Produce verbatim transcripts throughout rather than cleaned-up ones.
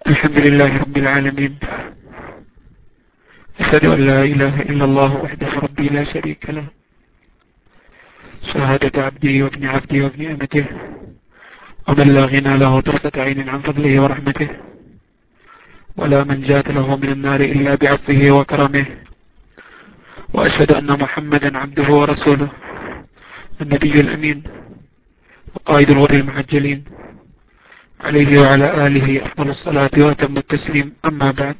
الحمد لله رب العالمين، أشهد أن لا إله إلا الله وحده ربي لا شريك له، شهادة عبدي وابن عبدي وابن أمته، ومن لا غنى له طرفة عين عن فضله ورحمته، ولا من جات له من النار إلا بعفوه وكرمه. وأشهد أن محمدا عبده ورسوله النبي الأمين وقائد الغر المحجلين، عليه وعلى آله أفضل الصلاة وأتم التسليم. أما بعد،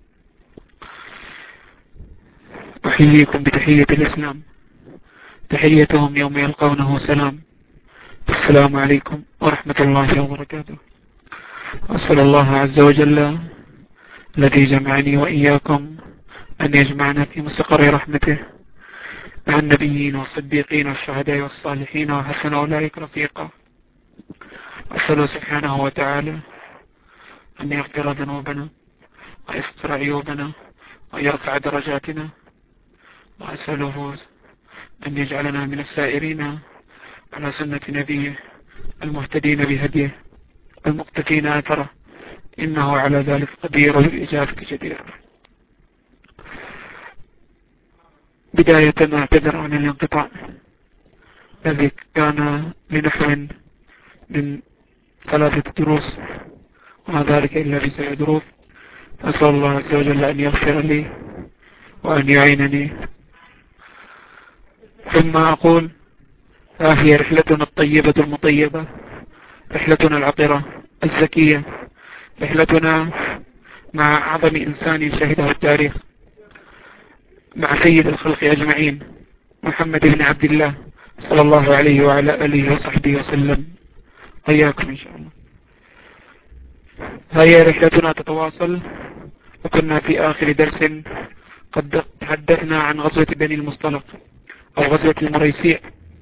أحييكم بتحية الإسلام، تحيتهم يوم يلقونه سلام. السلام عليكم ورحمة الله وبركاته. أسأل الله عز وجل الذي جمعني وإياكم أن يجمعنا في مستقر رحمته مع النبيين والصديقين والشهداء والصالحين وحسن أولئك رفيقا. أسأله سبحانه وتعالى أن يغفر ذنوبنا ويستر عيوبنا ويرفع درجاتنا، وأسأله أن يجعلنا من السائرين على سنة نبيه المهتدين بهديه المقتفين أثره، إنه على ذلك قدير بالإجابة جدير. بداية أعتذر عن الانقطاع الذي كان لنحو من ثلاثة دروس، وما ذلك إلا بسبب ظروف. أسأل الله عز وجل أن يغفر لي وأن يعينني. ثم أقول: ها هي رحلتنا الطيبة المطيبة، رحلتنا العطرة الزكية، رحلتنا مع أعظم إنسان شهده التاريخ، مع سيد الخلق أجمعين محمد بن عبد الله صلى الله عليه وعلى آله وصحبه وسلم. حياكم إن شاء الله. هي رحلتنا تتواصل، وكنا في آخر درس قد تحدثنا عن غزوة بني المصطلق أو غزوة المريسيع،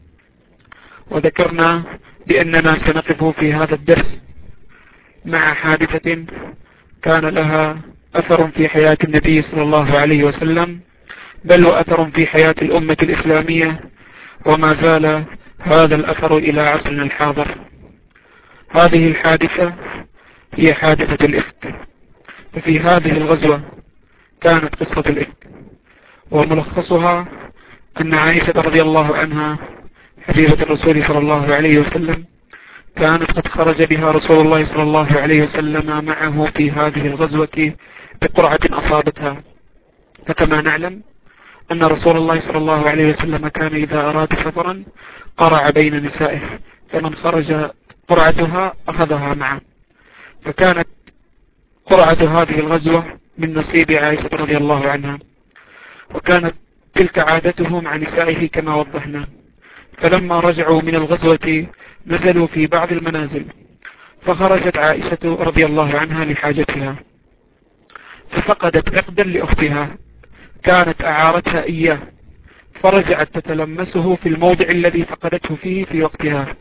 وذكرنا بأننا سنقف في هذا الدرس مع حادثة كان لها أثر في حياة النبي صلى الله عليه وسلم، بل وأثر في حياة الأمة الإسلامية، وما زال هذا الأثر إلى عصرنا الحاضر. هذه الحادثة هي حادثة الإفك. ففي هذه الغزوة كانت قصة الإفك، وملخصها أن عائشة رضي الله عنها حبيبة الرسول صلى الله عليه وسلم كانت قد خرج بها رسول الله صلى الله عليه وسلم معه في هذه الغزوة بقرعة أصابتها. فكما نعلم أن رسول الله صلى الله عليه وسلم كان إذا أراد سفرا قرع بين نسائه، فمن خرج قرعتها أخذها معه. فكانت قرعة هذه الغزوة من نصيب عائشة رضي الله عنها، وكانت تلك عادته مع نسائه كما وضحنا. فلما رجعوا من الغزوة نزلوا في بعض المنازل، فخرجت عائشة رضي الله عنها لحاجتها، ففقدت عقدا لأختها كانت أعارتها إياه، فرجعت تتلمسه في الموضع الذي فقدته فيه في وقتها.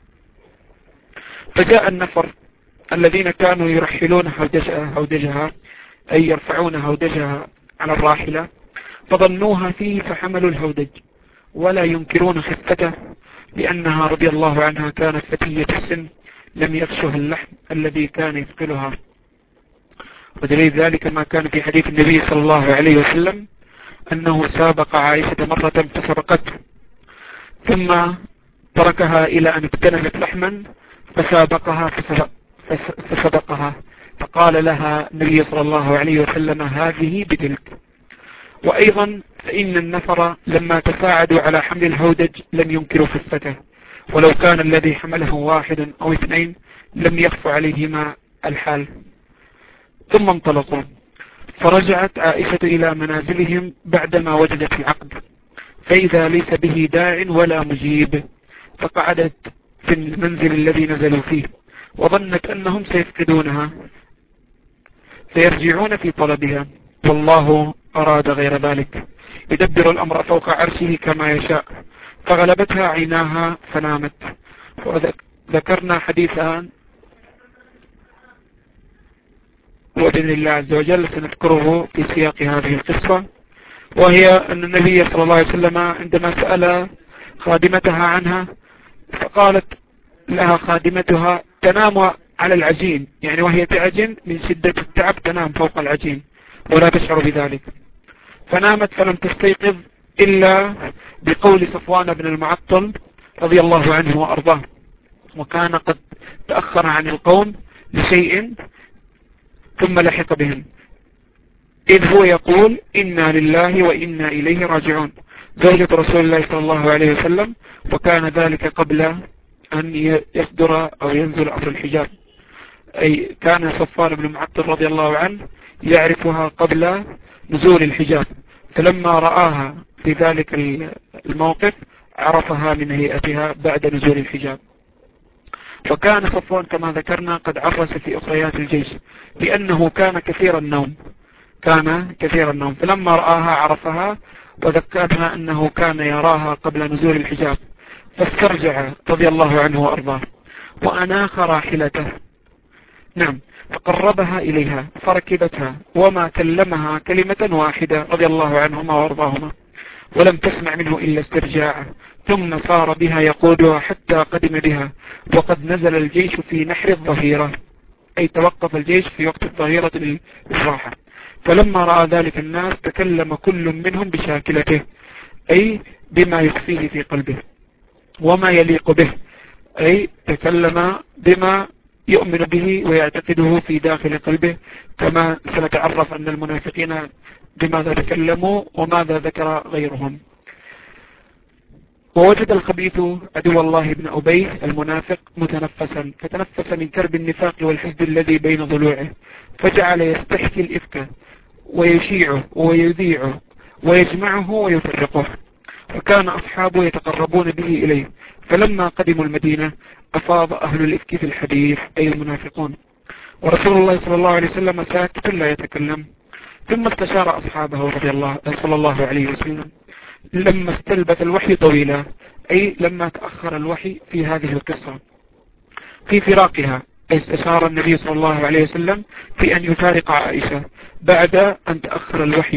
فجاء النفر الذين كانوا يرحلون هودجها أي يرفعون هودجها على الراحلة، فظنوها فيه فحملوا الهودج، ولا ينكرون خفته، لأنها رضي الله عنها كانت فتية السن لم يغشها اللحم الذي كان يثقلها. ودليل ذلك ما كان في حديث النبي صلى الله عليه وسلم أنه سابق عائشة مرة فسبقته، ثم تركها إلى أن اكتنفت لحما فسابقها فسبق فسبقها، فقال لها النبي صلى الله عليه وسلم: هذه بتلك. وأيضا فإن النفر لما تساعدوا على حمل الهودج لم ينكروا خفته، ولو كان الذي حمله واحد أو اثنين لم يخف عليهما الحال. ثم انطلقوا، فرجعت عائشة إلى منازلهم بعدما وجدت العقد، فإذا ليس به داع ولا مجيب، فقعدت في المنزل الذي نزلوا فيه، وظنت أنهم سيفقدونها فيرجعون في طلبها، والله أراد غير ذلك، يدبر الأمر فوق عرشه كما يشاء. فغلبتها عيناها فنامت. وذكرنا حديثا وبإذن الله عز وجل سنذكره في سياق هذه القصة، وهي أن النبي صلى الله عليه وسلم عندما سأل خادمتها عنها فقالت لها خادمتها: تنام على العجين، يعني وهي تعجن من شدة التعب تنام فوق العجين ولا تشعر بذلك. فنامت فلم تستيقظ إلا بقول صفوان بن المعطل رضي الله عنه وأرضاه، وكان قد تأخر عن القوم لشيء ثم لحق بهم، إذ هو يقول إنا لله وإنا إليه راجعون، زوجة رسول الله صلى الله عليه وسلم، وكان ذلك قبل أن يصدر أو ينزل أمر الحجاب، أي كان صفوان بن معطل رضي الله عنه يعرفها قبل نزول الحجاب، فلما رآها في ذلك الموقف عرفها من هيئتها بعد نزول الحجاب. وكان صفوان كما ذكرنا قد عرس في أخريات الجيش لأنه كان كثير النوم كان كثير النوم فلما رآها عرفها، وذكرنا أنه كان يراها قبل نزول الحجاب، فاسترجع رضي الله عنه وأرضاه وأناخ راحلته، نعم، فقربها إليها فركبتها وما كلمها كلمة واحدة رضي الله عنهما وأرضاهما، ولم تسمع منه إلا استرجاعه، ثم صار بها يقودها حتى قدم بها، وقد نزل الجيش في نحر الظهيرة، أي توقف الجيش في وقت الظهيرة للراحة. فلما رأى ذلك الناس تكلم كل منهم بشاكلته، أي بما يخفيه في قلبه وما يليق به، أي تكلم بما يؤمن به ويعتقده في داخل قلبه، كما سنتعرف أن المنافقين بماذا تكلموا وماذا ذكر غيرهم. ووجد الخبيث عدو الله بن أبي المنافق متنفسا، فتنفس من كرب النفاق والحسد الذي بين ضلوعه، فجعل يستحكي الإفك ويشيعه ويذيعه ويجمعه ويفرقه، وكان أصحابه يتقربون به إليه، فلما قدموا المدينة أفاض أهل الإفك في الحديث، أي المنافقون، ورسول الله صلى الله عليه وسلم ساكت لا يتكلم. ثم استشار أصحابه رضي الله صلى الله عليه وسلم لما استلبث الوحي طويلا، أي لما تأخر الوحي في هذه القصة في فراقها، أي استشار النبي صلى الله عليه وسلم في أن يفارق عائشة بعد أن تأخر الوحي،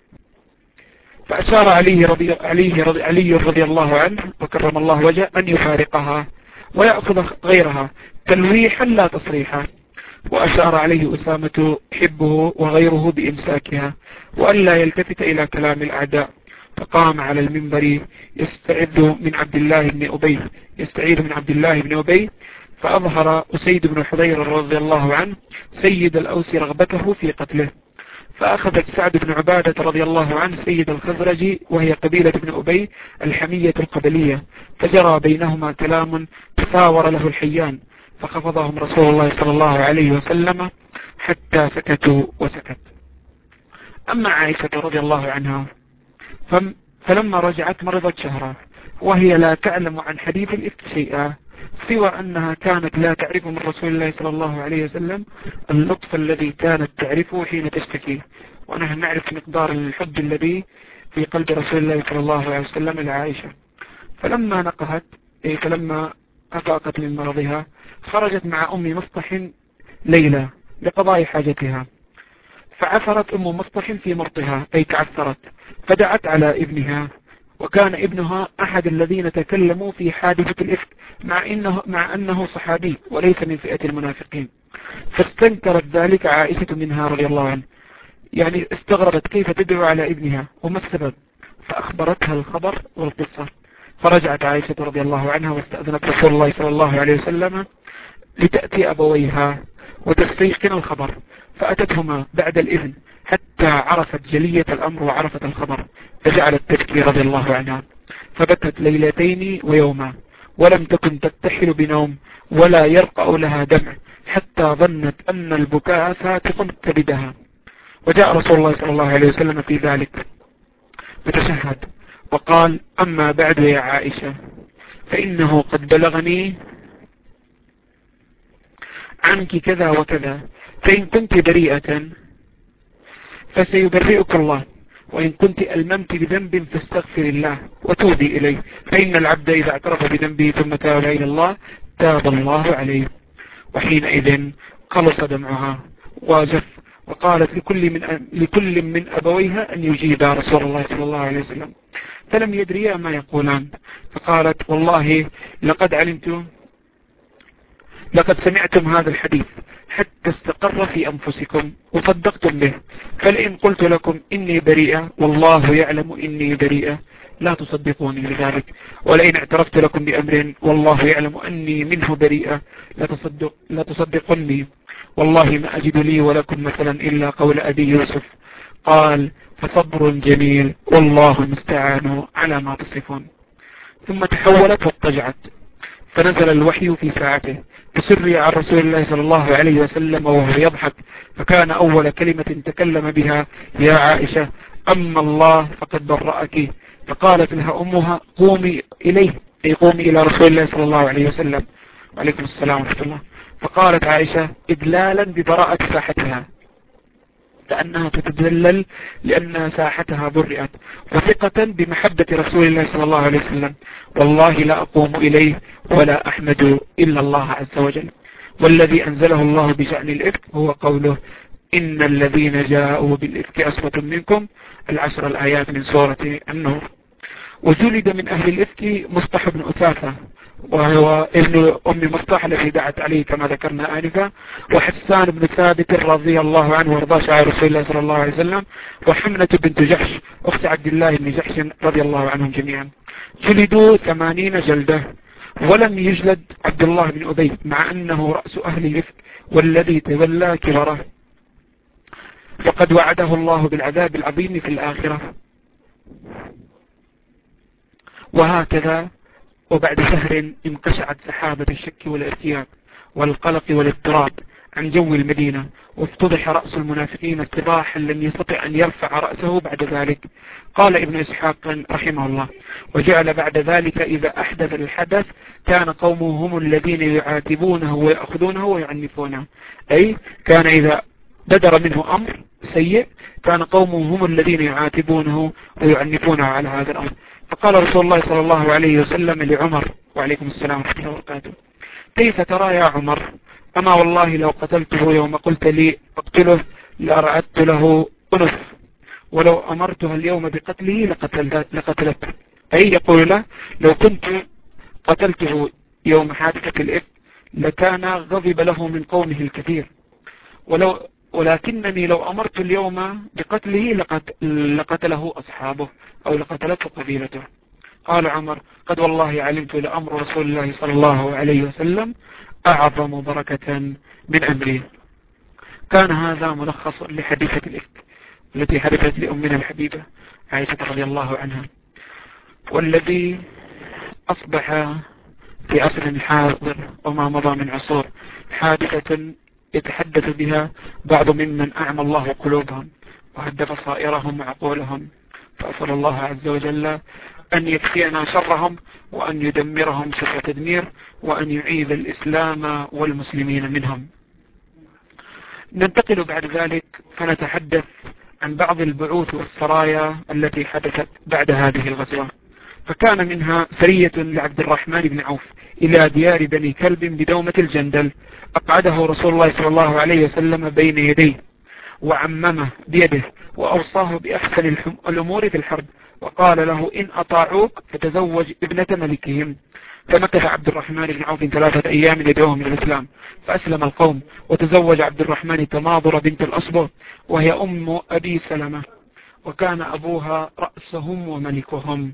فأشار عليه رضي, عليه رضي, علي رضي الله عنه وكرم الله وجهه أن يفارقها ويأخذ غيرها تلويحا لا تصريحا، وأشار عليه أسامة حبه وغيره بإمساكها وألا يلتفت إلى كلام الأعداء، فقام على المنبر يستعذ من عبد الله بن أبي يستعيذ من عبد الله بن أبي فأظهر أسيد بن حضير رضي الله عنه سيد الأوس رغبته في قتله، فأخذت سعد بن عبادة رضي الله عنه سيد الخزرج وهي قبيلة بن أبي الحمية القبلية، فجرى بينهما كلام تثاور له الحيان، فخفضهم رسول الله صلى الله عليه وسلم حتى سكتوا وسكت. أما عائشة رضي الله عنها فلما رجعت مرضت شهرا، وهي لا تعلم عن حديث الإفك شيئا سوى أنها كانت لا تعرف من رسول الله صلى الله عليه وسلم اللطف الذي كانت تعرفه حين تشتكي، ونحن نعرف مقدار الحب الذي في قلب رسول الله صلى الله عليه وسلم لعائشة. فلما نقهت أي فلما أفاقت من مرضها خرجت مع أم مصطح ليلى لقضاء حاجتها، فعثرت أم مصطح في مرطها أي تعثرت، فدعت على ابنها، وكان ابنها أحد الذين تكلموا في حادثة الإفك مع إنه, مع أنه صحابي وليس من فئة المنافقين، فاستنكرت ذلك عائشة منها رضي الله عنه، يعني استغربت كيف تدعو على ابنها وما السبب، فأخبرتها الخبر والقصة، فرجعت عائشة رضي الله عنها واستأذنت رسول الله صلى الله عليه وسلم لتأتي أبويها وتستيقن الخبر، فأتتهما بعد الإذن حتى عرفت جلية الأمر وعرفت الخبر، فجعلت تبكي رضي الله عنها، فبكت ليلتين ويوما ولم تكن تكتحل بنوم ولا يرقأ لها دمع، حتى ظنت أن البكاء فاتق كبدها. وجاء رسول الله صلى الله عليه وسلم في ذلك فتشهد وقال: أما بعد يا عائشة فإنه قد بلغني عنك كذا وكذا، فإن كنت بريئة فسيبرئك الله، وإن كنت ألممت بذنب فاستغفر الله وتوبي إليه، فإن العبد إذا اعترف بذنبه ثم تاب إلى الله تاب الله عليه. وحينئذ قلص دمعها وجف، وقالت لكل من, لكل من أبويها أن يجيبا رسول الله صلى الله عليه وسلم، فلم يدريا ما يقولان، فقالت: والله لقد علمت لقد سمعتم هذا الحديث حتى استقر في أنفسكم وصدقتم به، فلئن قلت لكم إني بريئة والله يعلم إني بريئة لا تصدقوني بذلك، ولئن اعترفت لكم بأمر والله يعلم أني منه بريئة لا, تصدق لا تصدقني، والله ما أجد لي ولكم مثلا إلا قول أبي يوسف قال فصبر جميل والله المستعان على ما تصفون. ثم تحولت واضطجعت، فنزل الوحي في ساعته، فسري عن رسول الله صلى الله عليه وسلم وهو يضحك، فكان أول كلمة تكلم بها يا عائشة أما الله فقد برأك، فقالت لها أمها قومي إليه، أي قومي إلى رسول الله صلى الله عليه وسلم وعليكم السلام ورحمة الله. فقالت عائشة إدلالا ببراءة ساحتها كأنها تتدلل لأن ساحتها برئت، وثقة بمحبة رسول الله صلى الله عليه وسلم، والله لا أقوم إليه ولا أحمد إلا الله عز وجل. والذي أنزله الله بشأن الإفك هو قوله إن الذين جاءوا بالإفك أسوة منكم، العشر الآيات من سورة النور. وجلد من أهل الإفك مصطح بن أثاثة وهو ابن أم مصطح الذي دعت عليه كما ذكرنا آنفا، وحسان بن ثابت رضي الله عنه وارضاه شاعر رسول الله صلى الله عليه وسلم، وحمنة بنت جحش أخت عبد الله بن جحش رضي الله عنهم جميعا. جلدوا ثمانين جلدة، ولم يجلد عبد الله بن أبي مع أنه رأس أهل الإفك والذي تولى كبره، وقد وعده الله بالعذاب العظيم في الآخرة. وهكذا وبعد شهر انقشعت سحابة الشك والارتياب والقلق والاضطراب عن جو المدينة، وافتضح رأس المنافقين اتضاحا لم يستطع أن يرفع رأسه بعد ذلك. قال ابن إسحاق رحمه الله وجعل بعد ذلك إذا أحدث الحدث كان قومه هم الذين يعاتبونه ويأخذونه ويعنفونه، أي كان إذا بدر منه أمر سيء كان قومه هم الذين يعاتبونه ويعنفونه على هذا الأمر. فقال رسول الله صلى الله عليه وسلم لعمر وعليكم السلام ورحمة الله وبركاته كيف ترى يا عمر؟ أما والله لو قتلته يوم قلت لي اقتله لأرعدت له أنف، ولو أمرتها اليوم بقتله لقتلته، أي يقول له لو كنت قتلته يوم حادثة الإفك لكان غضب له من قومه الكثير، ولو ولكنني لو أمرت اليوم بقتله لقتله أصحابه أو لقتلته قبيلته. قال عمر قد والله علمت لأمر رسول الله صلى الله عليه وسلم أعظم بركة من أمري. كان هذا ملخص لحديثة الإفك التي حدثت لأمنا الحبيبة عائشة رضي الله عنها، والذي أصبح في عصر الحاضر وما مضى من عصور حادثة يتحدث بها بعض ممن أعمى الله قلوبهم وهد بصائرهم وعقولهم، فأسأل الله عز وجل أن يكفينا شرهم وأن يدمرهم شر تدمير وأن يعيذ الإسلام والمسلمين منهم. ننتقل بعد ذلك فنتحدث عن بعض البعوث والسرايا التي حدثت بعد هذه الغزوة. فكان منها سرية لعبد الرحمن بن عوف إلى ديار بني كلب بدومة الجندل، أقعده رسول الله صلى الله عليه وسلم بين يديه وعممه بيده وأوصاه بأحسن الأمور في الحرب، وقال له إن أطاعوك فتزوج ابنة ملكهم. فمكث عبد الرحمن بن عوف ثلاثة أيام يدعوهم إلى الإسلام، فأسلم القوم، وتزوج عبد الرحمن تماضر بنت الأصبغ وهي أم أبي سلمة، وكان أبوها رأسهم وملكهم.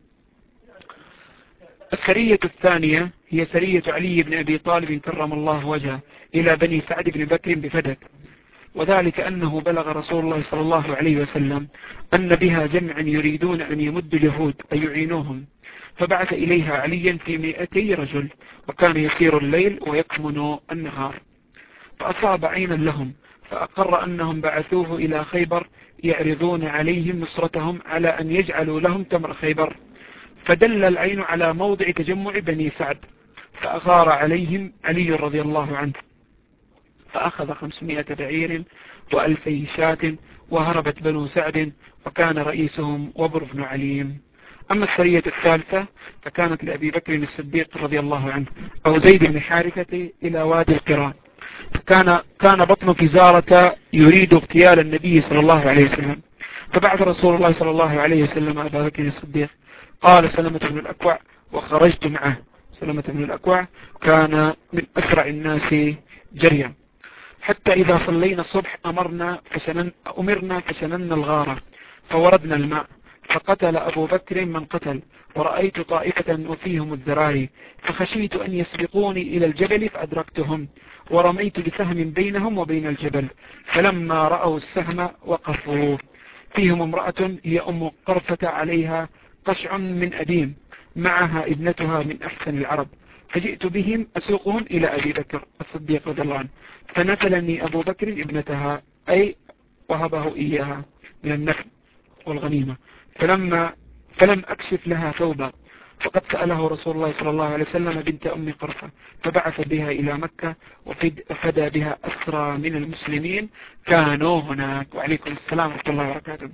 السرية الثانية هي سرية علي بن أبي طالب كرم الله وجهه إلى بني سعد بن بكر بفدك، وذلك أنه بلغ رسول الله صلى الله عليه وسلم أن بها جمعا يريدون أن يمدوا اليهود أن يعينوهم، فبعث إليها عليا في مئتي رجل، وكان يسير الليل ويكمن النهار، فأصاب عينا لهم، فأقر أنهم بعثوه إلى خيبر يعرضون عليهم نصرتهم على أن يجعلوا لهم تمر خيبر، فدل العين على موضع تجمع بني سعد، فأغار عليهم علي رضي الله عنه، فأخذ خمسمائة بعير وألفي شاة، وهربت بنو سعد، وكان رئيسهم وبر بن عليم. أما السرية الثالثة فكانت لأبي بكر الصديق رضي الله عنه أو زيد بن حارثة إلى وادي القران، فكان كان بطن فزارة يريد اغتيال النبي صلى الله عليه وسلم، فبعث رسول الله صلى الله عليه وسلم أبا بكر الصديق، قال سلمة بن الأكوع وخرجت معه، سلمة بن الأكوع كان من أسرع الناس جريا، حتى إذا صلينا الصبح أمرنا فسنن أمرنا فسننا الغارة فوردنا الماء، فقتل أبو بكر من قتل، ورأيت طائفة وفيهم الذراري، فخشيت أن يسبقوني إلى الجبل فأدركتهم، ورميت بسهم بينهم وبين الجبل، فلما رأوا السهم وقفوا. فيهم امرأة هي أم قرفة عليها قشع من أديم، معها ابنتها من أحسن العرب، فجئت بهم أسوقهم إلى أبي بكر الصديق رضي الله عنه، فنفلني أبو بكر ابنتها، أي وهبه إياها من النفل والغنيمة، فلما فلم أكشف لها ثوبا، فقد سأله رسول الله صلى الله عليه وسلم بنت أم قرفة، فبعث بها إلى مكة وفدى بها أسرى من المسلمين كانوا هناك. وعليكم السلام ورحمة الله وبركاته.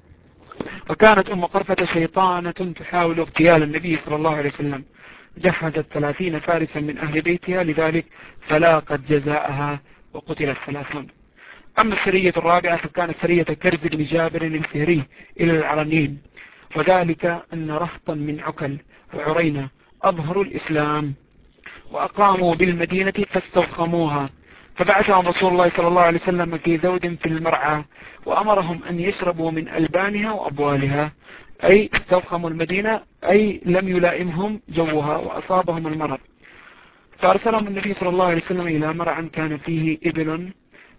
وكانت أم قرفة شيطانة تحاول اغتيال النبي صلى الله عليه وسلم، جهزت ثلاثين فارسا من أهل بيتها لذلك فلاقت جزاءها وقتلت ثلاثون. أما السرية الرابعة فكانت سرية كرز بن جابر الفهري إلى العرنين، وذلك أن رهطا من عكل وعرينة أظهروا الإسلام وأقاموا بالمدينة فاستوخموها، فبعثهم رسول الله صلى الله عليه وسلم في ذود في المرعى، وأمرهم أن يشربوا من ألبانها وأبوالها، أي استوخموا المدينة، أي لم يلائمهم جوها وأصابهم المرض، فأرسلهم النبي صلى الله عليه وسلم إلى مرعى كان فيه إبل،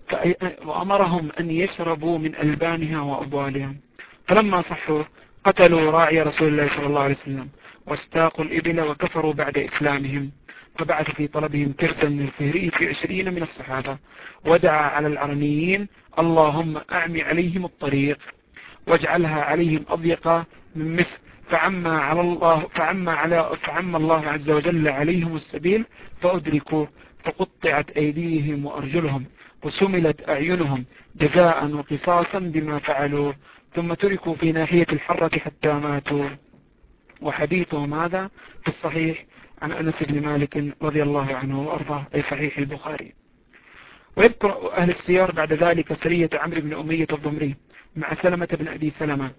وأمرهم أن يشربوا من ألبانها وأبوالها، فلما صحوا قتلوا راعي رسول الله صلى الله عليه وسلم واستاقوا الإبل وكفروا بعد إسلامهم، فبعث في طلبهم كرزا من الفهري في عشرين من الصحابة، ودعا على العرنيين اللهم أعمي عليهم الطريق واجعلها عليهم أضيق من مصر، فعما على الله فعما على فعما الله عز وجل عليهم السبيل فأدركوا، فقطعت أيديهم وأرجلهم وسملت أعينهم جزاء وقصاصا بما فعلوا، ثم تركوا في ناحية الحرة حتى ماتوا. وحديثهم هذا في الصحيح عن أنس بن مالك رضي الله عنه وأرضاه، أي صحيح البخاري. ويذكر أهل السيار بعد ذلك سرية عمرو بن أمية الضمري مع سلمة بن أبي سلمة،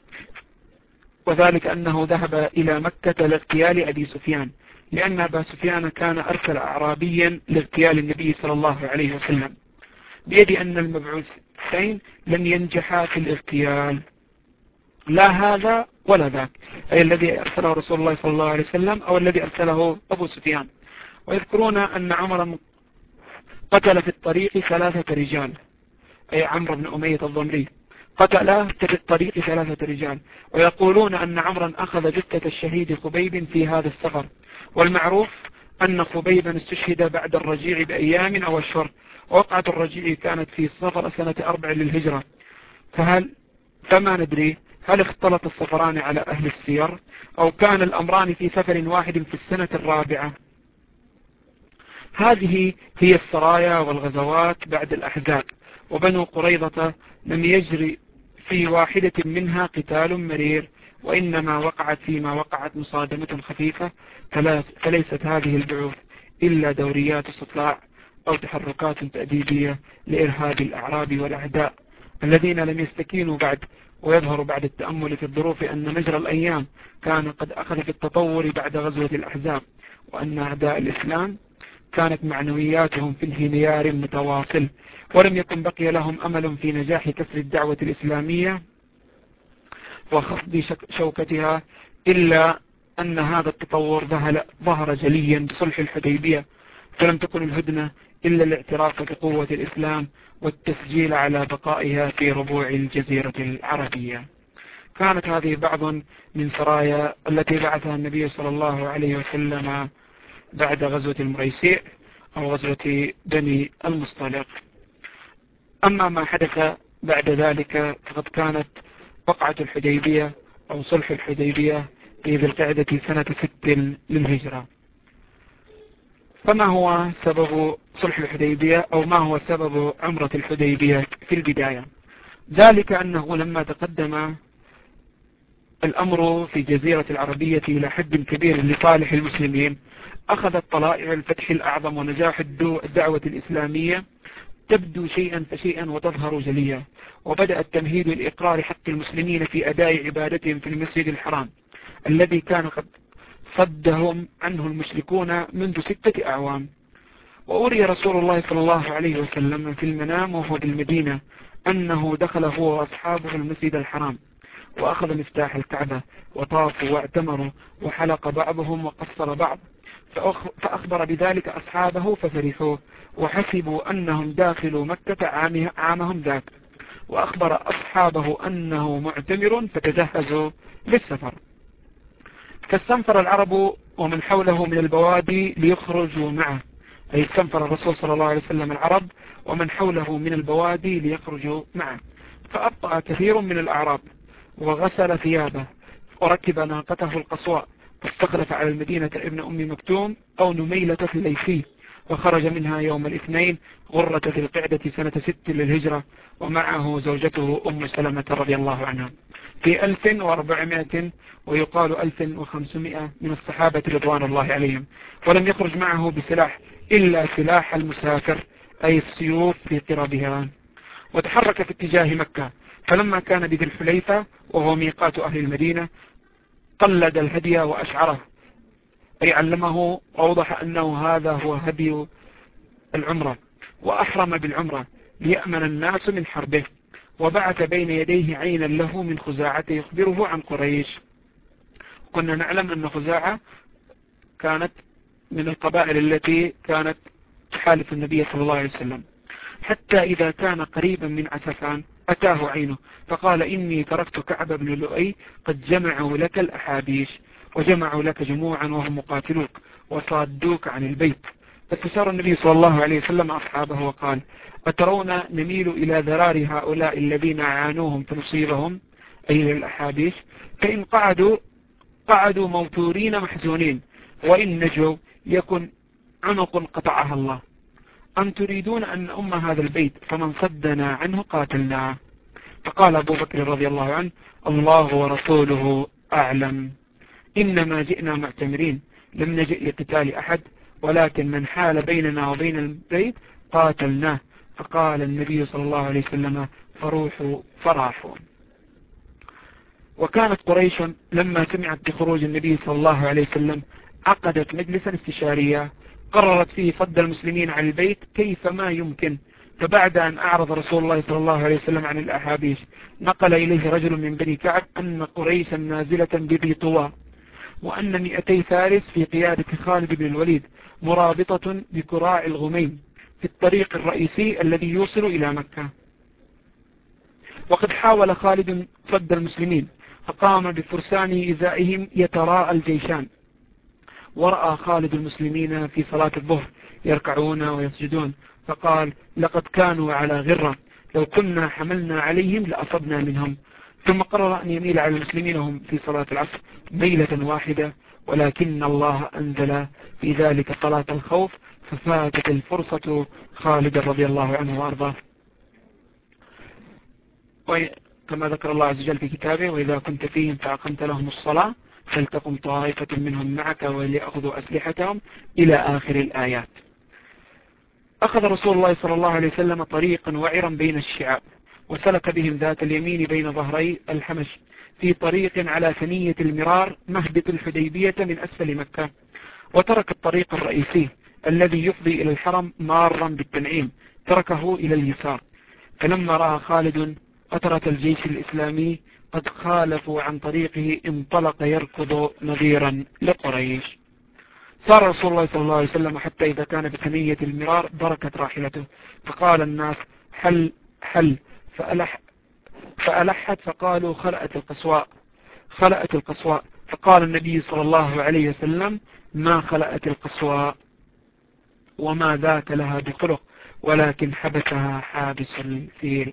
وذلك أنه ذهب إلى مكة لاغتيال أبي سفيان، لأن أبا سفيان كان أرسل أعرابيا لاغتيال النبي صلى الله عليه وسلم، بيد أن المبعوثين لن ينجحا في الاغتيال، لا هذا ولا ذاك، أي الذي أرسله رسول الله صلى الله عليه وسلم أو الذي أرسله أبو سفيان. ويذكرون أن عمر قتل في الطريق ثلاثة رجال، أي عمرو بن أمية الضمري قتل في الطريق ثلاثة رجال، ويقولون أن عمرا أخذ جثة الشهيد خبيب في هذا السفر، والمعروف أن خبيبا استشهد بعد الرجيع بأيام أو أشهر، ووقعة الرجيع كانت في الصفر سنة أربع للهجرة، فهل فما ندري هل اختلط السفران على أهل السير أو كان الأمران في سفر واحد في السنة الرابعة. هذه هي السرايا والغزوات بعد الأحزاب، وبنو قريظة لم يجري في واحدة منها قتال مرير، وإنما وقعت فيما وقعت مصادمة خفيفة، فليست هذه البعوث إلا دوريات استطلاع أو تحركات تأديبية لإرهاب الأعراب والأعداء الذين لم يستكينوا بعد. ويظهر بعد التأمل في الظروف أن مجرى الأيام كان قد أخذ في التطور بعد غزوة الأحزاب، وأن أعداء الإسلام كانت معنوياتهم في انهيار متواصل، ولم يكن بقي لهم أمل في نجاح كسر الدعوة الإسلامية وخفض شوكتها، إلا أن هذا التطور ظهر جليا بصلح الحديبية، فلم تكن الهدنة إلا الاعتراف بقوة الإسلام والتسجيل على بقائها في ربوع الجزيرة العربية. كانت هذه بعض من سرايا التي بعثها النبي صلى الله عليه وسلم بعد غزوة المريسيع أو غزوة بني المصطلق. أما ما حدث بعد ذلك فقد كانت وقعة الحديبية أو صلح الحديبية في ذي القعدة سنة ست للهجرة. فما هو سبب صلح الحديبية أو ما هو سبب عمرة الحديبية في البداية؟ ذلك أنه لما تقدم الأمر في جزيرة العربية إلى حد كبير لصالح المسلمين، أخذت طلائع الفتح الأعظم ونجاح الدعوة الإسلامية تبدو شيئا فشيئا وتظهر جليا، وبدأ التمهيد لإقرار حق المسلمين في أداء عبادتهم في المسجد الحرام الذي كان قد صدهم عنه المشركون منذ ستة أعوام. وأري رسول الله صلى الله عليه وسلم في المنام وهو بالمدينة أنه دخل هو وأصحابه المسجد الحرام، وأخذ مفتاح الكعبة وطافوا واعتمروا، وحلق بعضهم وقصر بعض، فأخبر بذلك أصحابه ففرحوا وحسبوا أنهم داخلوا مكة عامهم ذاك، وأخبر أصحابه أنه معتمر فتجهزوا للسفر. فاستنفر العرب ومن حوله من البوادي ليخرجوا معه، أي استنفر الرسول صلى الله عليه وسلم العرب ومن حوله من البوادي ليخرجوا معه، فأبطأ كثير من الأعراب وغسل ثيابه وركب ناقته القصواء، فاستخلف على المدينة ابن أم مكتوم أو نميلة في الليثي، وخرج منها يوم الاثنين غرة ذي القعدة سنة ست للهجرة، ومعه زوجته أم سلمة رضي الله عنها في ألف وأربعمائة ويقال ألف وخمسمائة من الصحابة رضوان الله عليهم. ولم يخرج معه بسلاح إلا سلاح المسافر، أي السيوف في قربها. وتحرك في اتجاه مكة، فلما كان بذي الحليفة وهو ميقات أهل المدينة قلد الهدي وأشعره، أي علمه وأوضح أنه هذا هو هدي العمرة، وأحرم بالعمرة ليأمن الناس من حربه، وبعث بين يديه عينا له من خزاعة يخبره عن قريش. كنا نعلم أن خزاعة كانت من القبائل التي كانت تحالف النبي صلى الله عليه وسلم، حتى إذا كان قريبا من عسفان أتاه عينه فقال إني تركت كعب بن لؤي قد جمعوا لك الأحابيش، وجمعوا لك جموعا وهم مقاتلوك وصادوك عن البيت. فاستشار النبي صلى الله عليه وسلم أصحابه وقال أترون نميل إلى ذرار هؤلاء الذين عانوهم فنصيبهم، أي للأحابيش، فإن قعدوا قعدوا موتورين محزونين، وإن نجوا يكن عنق قطعها الله، أم تريدون أن أم هذا البيت فمن صدنا عنه قاتلناه. فقال أبو بكر رضي الله عنه الله ورسوله أعلم، إنما جئنا معتمرين لم نجئ لقتال أحد، ولكن من حال بيننا وبين البيت قاتلناه. فقال النبي صلى الله عليه وسلم فروحوا فراحوا. وكانت قريش لما سمعت بخروج النبي صلى الله عليه وسلم عقدت مجلسا استشاريا قررت فيه صد المسلمين عن البيت كيفما يمكن. فبعد أن أعرض رسول الله صلى الله عليه وسلم عن الأحابيش نقل إليه رجل من بني كعب أن قريشا نازلة بذي طوى، وأن مئتي فارس في قيادة خالد بن الوليد مرابطة بكراع الغميم في الطريق الرئيسي الذي يوصل إلى مكة. وقد حاول خالد صد المسلمين فقام بفرسان إزائهم يتراءى الجيشان، ورأى خالد المسلمين في صلاة الظهر يركعون ويسجدون، فقال لقد كانوا على غرة، لو كنا حملنا عليهم لأصبنا منهم. ثم قرر أن يميل على المسلمين هم في صلاة العصر ميلة واحدة، ولكن الله أنزل في ذلك صلاة الخوف ففاتت الفرصة خالد رضي الله عنه وأرضاه. كما ذكر الله عز وجل في كتابه وإذا كنت فيهم فأقمت لهم الصلاة فلتقم طائفة منهم معك وليأخذوا أسلحتهم إلى آخر الآيات. أخذ رسول الله صلى الله عليه وسلم طريقا وعرا بين الشعاب، وسلك بهم ذات اليمين بين ظهري الحمش في طريق على ثنية المرار مهبط الحديبية من أسفل مكة، وترك الطريق الرئيسي الذي يفضي إلى الحرم مارا بالتنعيم تركه إلى اليسار. فلما رأى خالد قطرة الجيش الإسلامي قد خالفوا عن طريقه انطلق يركض نظيرا لقريش. صار رسول الله صلى الله عليه وسلم حتى إذا كان بثنية المرار بركت راحلته، فقال الناس حل حل فألح فألحت فقالوا خلأت القصواء خلأت القصواء فقال النبي صلى الله عليه وسلم ما خلأت القصواء وما ذاك لها بخلق، ولكن حبسها حابس الفيل.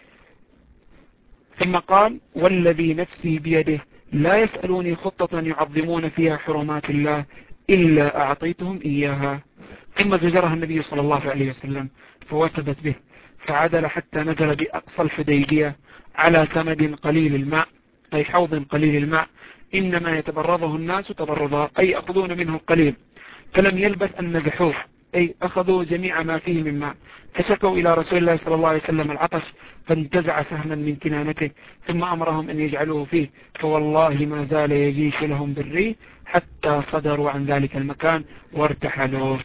ثم قال والذي نفسي بيده لا يسألوني خطة يعظمون فيها حرمات الله إلا أعطيتهم إياها. ثم زجرها النبي صلى الله عليه وسلم فوثبت به، فعدل حتى نزل بأقصى الحديبية على ثمد قليل الماء، أي حوض قليل الماء إنما يتبرضه الناس تبرضا، أي يأخذون منه القليل، فلم يلبث أن نزحوه أي أخذوا جميع ما فيه من ماء، فشكوا إلى رسول الله صلى الله عليه وسلم العطش، فانتزع سهما من كنانته ثم أمرهم أن يجعلوه فيه، فوالله ما زال يجيش لهم بالريح حتى صدروا عن ذلك المكان وارتحلوا.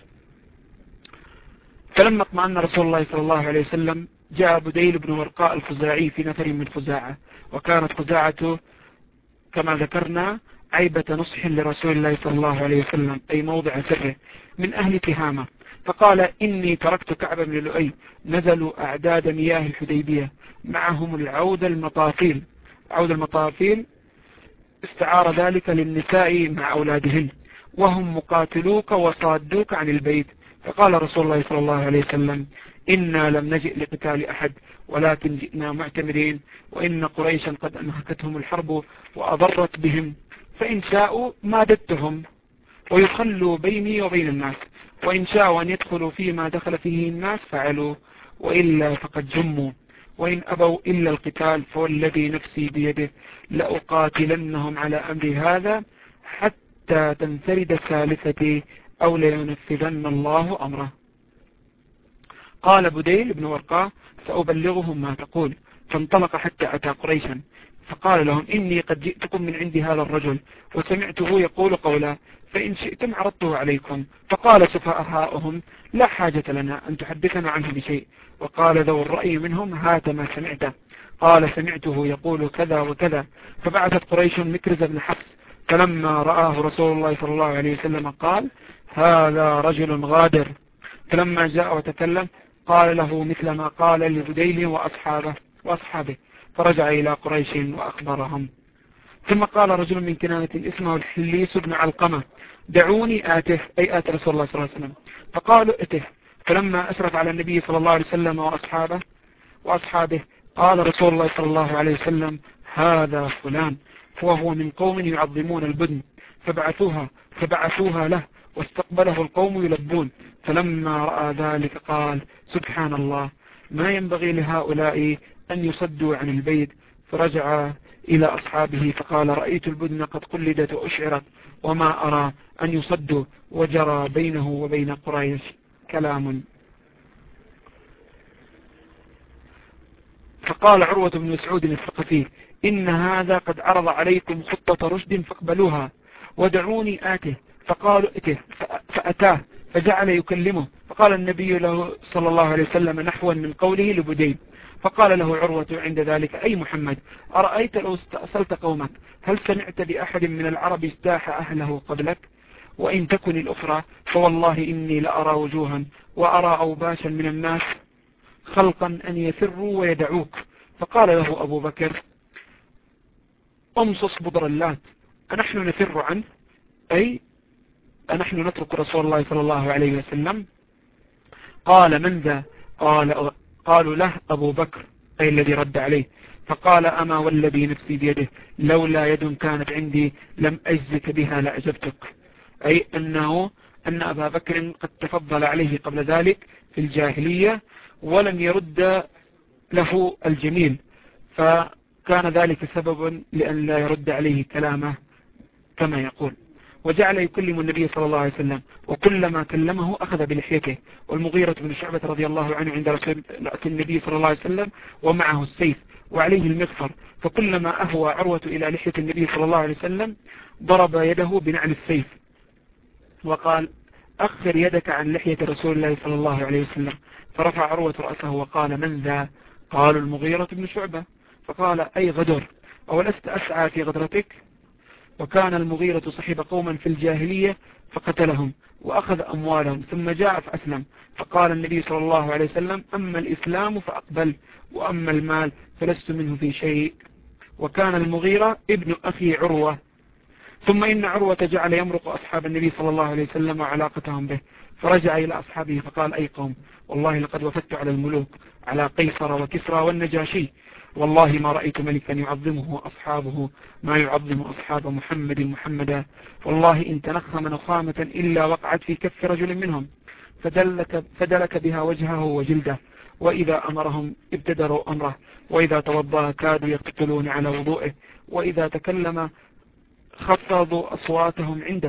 فلما اطمأن رسول الله صلى الله عليه وسلم جاء بديل بن ورقاء الخزاعي في نفر من خزاعة، وكانت خزاعة كما ذكرنا عيبة نصح لرسول الله صلى الله عليه وسلم، أي موضع سره، من أهل تهامة، فقال إني تركت كعب بن لؤي، نزلوا أعداد مياه الحديبية معهم العود المطافيل. عود المطافيل استعار ذلك للنساء مع أولادهن، وهم مقاتلوك وصادوك عن البيت. فقال رسول الله صلى الله عليه وسلم إنا لم نجئ لقتال أحد ولكن جئنا معتمرين، وإن قريشا قد أنهكتهم الحرب وأضرت بهم، فإن شاءوا مادتهم ويخلوا بيني وبين الناس، وإن شاءوا أن يدخلوا فيما دخل فيه الناس فعلوا، وإلا فقد جموا، وإن أبوا إلا القتال فوالذي نفسي بيده لأقاتلنهم على أمر هذا حتى تنفرد سالفتي أو لينفذن الله أمره. قال بديل بن ورقاء سأبلغهم ما تقول، فانطلق حتى أتى قريشا فقال لهم إني قد جئتكم من عند هذا الرجل وسمعته يقول قولا، فإن شئتم عرضته عليكم. فقال سفهاؤهم لا حاجة لنا أن تحدثنا عنه بشيء. وقال ذو الرأي منهم هات ما سمعته. قال سمعته يقول كذا وكذا. فبعثت قريش مكرز بن حفص، فلما رآه رسول الله صلى الله عليه وسلم قال هذا رجل غادر. فلما جاء وتكلم قال له مثل ما قال لبديل وأصحابه, وأصحابه فرجع إلى قريش وأخبرهم. ثم قال رجل من كنانة اسمه الحليس بن علقمة دعوني آته، أي آت رسول الله صلى الله عليه وسلم. فقالوا ائته. فلما أشرف على النبي صلى الله عليه وسلم وأصحابه وأصحابه قال رسول الله صلى الله عليه وسلم هذا فلان، وهو من قوم يعظمون البدن، فبعثوها فبعثوها له واستقبله القوم يلبون. فلما رأى ذلك قال سبحان الله ما ينبغي لهؤلاء أن يصدوا عن البيت. فرجع إلى أصحابه فقال رأيت البدن قد قلدت وأشعرت وما أرى أن يصدوا، وجرى بينه وبين قريش كلام. فقال عروة بن مسعود الثقفي إن هذا قد عرض عليكم خطة رشد فاقبلوها ودعوني آته. فقالوا ائته. فأتاه فجعل يكلمه، فقال النبي له صلى الله عليه وسلم نحوا من قوله لبديل. فقال له عروة عند ذلك أي محمد أرأيت لو استأصلت قومك هل سمعت بأحد من العرب اجتاح أهله قبلك؟ وإن تكن الأخرى فوالله إني لأرى وجوها وأرى أوباشا من الناس خلقا أن يفروا ويدعوك. فقال له أبو بكر أمصص بضر اللات أنحن نفر عنه، أي أنحن نترك رسول الله صلى الله عليه وسلم؟ قال من ذا؟ قال قالوا له أبو بكر، أي الذي رد عليه. فقال أما والذي نفسي بيده لولا يد كانت عندي لم أجزك بها لأجبتك، أي أنه أن أبا بكر قد تفضل عليه قبل ذلك في الجاهلية ولم يرد له الجميل، فكان ذلك سببا لأن لا يرد عليه كلامه كما يقول. وجعل يكلم النبي صلى الله عليه وسلم، وكلما كلمه أخذ بلحيته. والمغيرة بن شعبة رضي الله عنه عند رأس النبي صلى الله عليه وسلم ومعه السيف وعليه المغفر، فكلما أهوى عروة إلى لحية النبي صلى الله عليه وسلم ضرب يده بنعل السيف وقال أخر يدك عن لحية رسول الله صلى الله عليه وسلم. فرفع عروة رأسه وقال من ذا؟ قالوا المغيرة بن شعبة. فقال أي غدر، أولست أسعى في غدرتك؟ وكان المغيرة صحب قوما في الجاهلية فقتلهم وأخذ أموالهم ثم جاء فأسلم. فقال النبي صلى الله عليه وسلم أما الإسلام فأقبل، وأما المال فلست منه في شيء. وكان المغيرة ابن أخي عروة. ثم إن عروة جعل يمرق أصحاب النبي صلى الله عليه وسلم وعلاقتهم به، فرجع إلى أصحابه فقال أي قوم والله لقد وفدت على الملوك على قيصر وكسرى والنجاشي، والله ما رأيت ملكا يعظمه أصحابه ما يعظم أصحاب محمد محمدا، والله إن تنخم نخامة إلا وقعت في كف رجل منهم فدلك, فدلك بها وجهه وجلده، وإذا أمرهم ابتدروا أمره، وإذا توضأ كادوا يقتتلون على وضوئه، وإذا تكلم خفضوا أصواتهم عنده،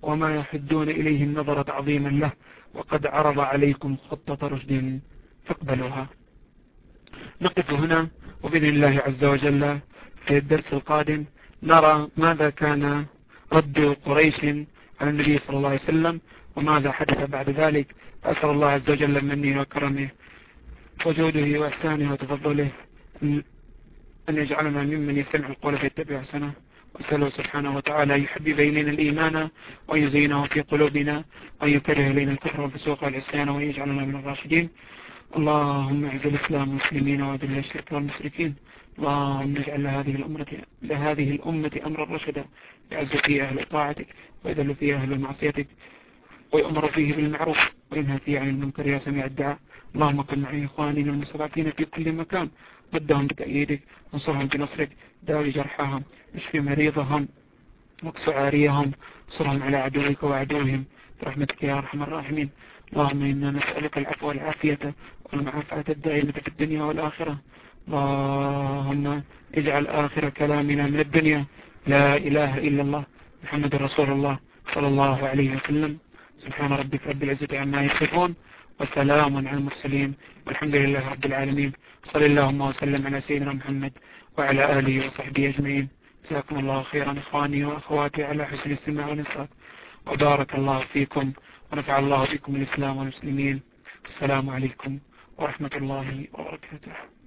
وما يحدون إليه النظر تعظيما له، وقد عرض عليكم خطة رشد فاقبلوها. نقف هنا، وبإذن الله عز وجل في الدرس القادم نرى ماذا كان رد قريش على النبي صلى الله عليه وسلم وماذا حدث بعد ذلك. أسأل الله عز وجل منه وكرمه وجوده وإحسانه وتفضله أن يجعلنا ممن يستمع القول فيتبع أحسنه، وأسأله سبحانه وتعالى يحبب إلينا الإيمان ويزينه في قلوبنا ويكره إلينا الكفر والفسوق والعصيان ويجعلنا من الراشدين. اللهم اعز الإسلام والمسلمين وأذل الشرك والمشركين. اللهم اجعل لهذه الأمة لهذه الأمة أمرا رشدا يعز فيه أهل طاعتك ويذل فيه أهل معصيتك ويؤمر فيه بالمعروف وينهى فيه عن المنكر يا سميع الدعاء. اللهم كن مع إخواننا المستضعفين في كل مكان، ردهم بتأييدك وانصرهم بنصرك، داوي جرحاهم، اشفي مريضهم، واكس عاريهم، انصرهم على عدوك وعدوهم برحمتك يا أرحم الراحمين. اللهم إنا نسألك العفو والعافية والمعافاة الدائمة في الدنيا والآخرة. اللهم اجعل آخر كلامنا من الدنيا لا إله إلا الله محمد رسول الله صلى الله عليه وسلم. سبحان ربك رب العزة عما يصفون، وسلام على المرسلين، والحمد لله رب العالمين. صلى اللهم وسلم على سيدنا محمد وعلى آله وصحبه أجمعين. جزاكم الله خيرا إخواني وأخواتي على حسن الاستماع والإنصات، وبارك الله فيكم ونفع الله بكم الإسلام والمسلمين. السلام عليكم ورحمة الله وبركاته.